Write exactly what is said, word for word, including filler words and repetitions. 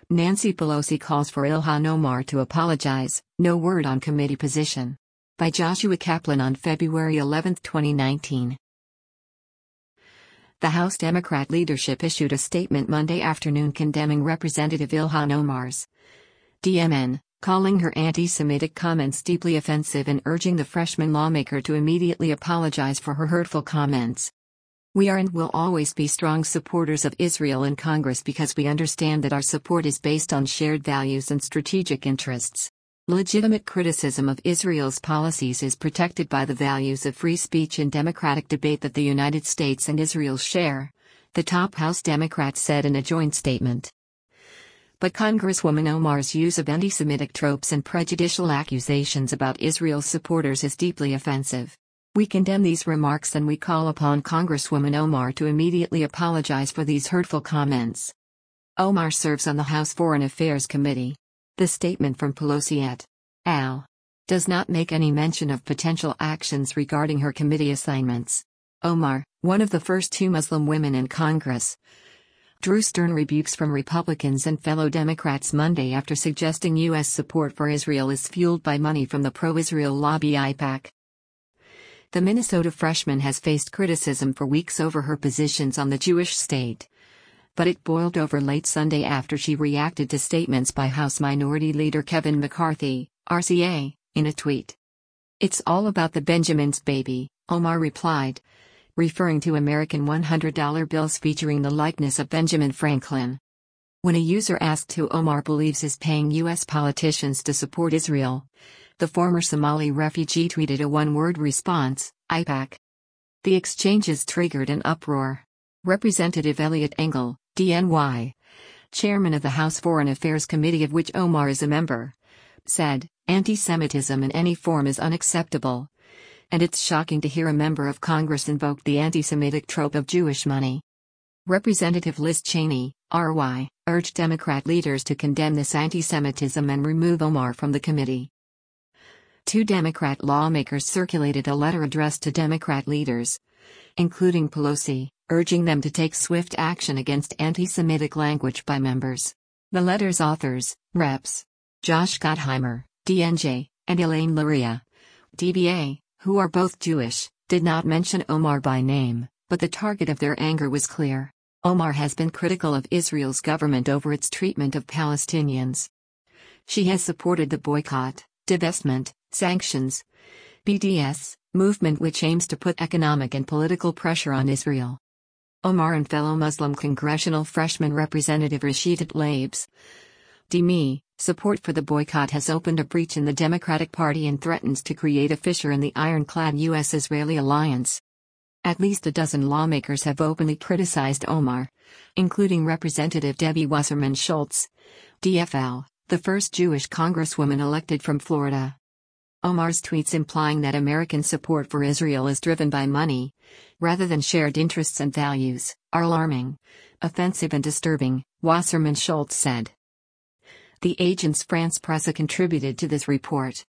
Nancy Pelosi calls for Ilhan Omar to apologize, no word on committee position. By Joshua Kaplan on February eleventh, twenty nineteen. The House Democrat leadership issued a statement Monday afternoon condemning Representative Ilhan Omar's D M N, calling her anti-Semitic comments deeply offensive and urging the freshman lawmaker to immediately apologize for her hurtful comments. We are and will always be strong supporters of Israel in Congress because we understand that our support is based on shared values and strategic interests. Legitimate criticism of Israel's policies is protected by the values of free speech and democratic debate that the United States and Israel share, the top House Democrat said in a joint statement. But Congresswoman Omar's use of anti-Semitic tropes and prejudicial accusations about Israel's supporters is deeply offensive. We condemn these remarks and we call upon Congresswoman Omar to immediately apologize for these hurtful comments. Omar serves on the House Foreign Affairs Committee. The statement from Pelosi et al. Does not make any mention of potential actions regarding her committee assignments. Omar, one of the first two Muslim women in Congress, drew stern rebukes from Republicans and fellow Democrats Monday after suggesting U S support for Israel is fueled by money from the pro-Israel lobby AIPAC. The Minnesota freshman has faced criticism for weeks over her positions on the Jewish state. But it boiled over late Sunday after she reacted to statements by House Minority Leader Kevin McCarthy, R C A, in a tweet. "It's all about the Benjamins, baby," Omar replied, referring to American one hundred dollar bills featuring the likeness of Benjamin Franklin. When a user asked who Omar believes is paying U S politicians to support Israel, the former Somali refugee tweeted a one-word response, AIPAC. The exchanges triggered an uproar. Representative Eliot Engel, D N Y, chairman of the House Foreign Affairs Committee of which Omar is a member, said, "Anti-Semitism in any form is unacceptable. And it's shocking to hear a member of Congress invoke the anti-Semitic trope of Jewish money." Representative Liz Cheney, R Y, urged Democrat leaders to condemn this anti-Semitism and remove Omar from the committee. Two Democrat lawmakers circulated a letter addressed to Democrat leaders, including Pelosi, urging them to take swift action against anti-Semitic language by members. The letter's authors, Reps Josh Gottheimer, D N J, and Elaine Luria, D B A, who are both Jewish, did not mention Omar by name, but the target of their anger was clear. Omar has been critical of Israel's government over its treatment of Palestinians. She has supported the boycott, divestment, sanctions, B D S, movement which aims to put economic and political pressure on Israel. Omar and fellow Muslim congressional freshman Representative Rashida Tlaib's D M E, support for the boycott has opened a breach in the Democratic Party and threatens to create a fissure in the ironclad U S-Israeli alliance. At least a dozen lawmakers have openly criticized Omar, including Representative Debbie Wasserman Schultz, D F L, the first Jewish congresswoman elected from Florida. Omar's tweets implying that American support for Israel is driven by money, rather than shared interests and values, are alarming, offensive and disturbing, Wasserman Schultz said. The Agence France Presse contributed to this report.